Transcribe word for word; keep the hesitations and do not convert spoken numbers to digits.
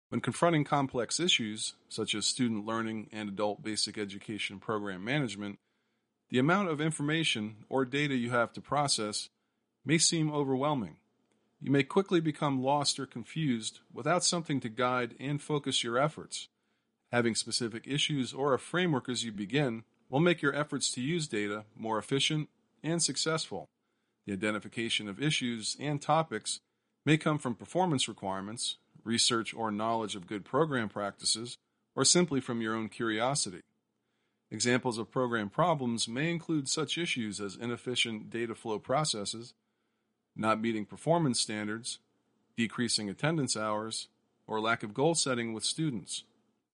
When confronting complex issues, such as student learning and adult basic education program management, the amount of information or data you have to process may seem overwhelming. You may quickly become lost or confused without something to guide and focus your efforts. Having specific issues or a framework as you begin will make your efforts to use data more efficient and successful. The identification of issues and topics may come from performance requirements, research or knowledge of good program practices, or simply from your own curiosity. Examples of program problems may include such issues as inefficient data flow processes, not meeting performance standards, decreasing attendance hours, or lack of goal setting with students.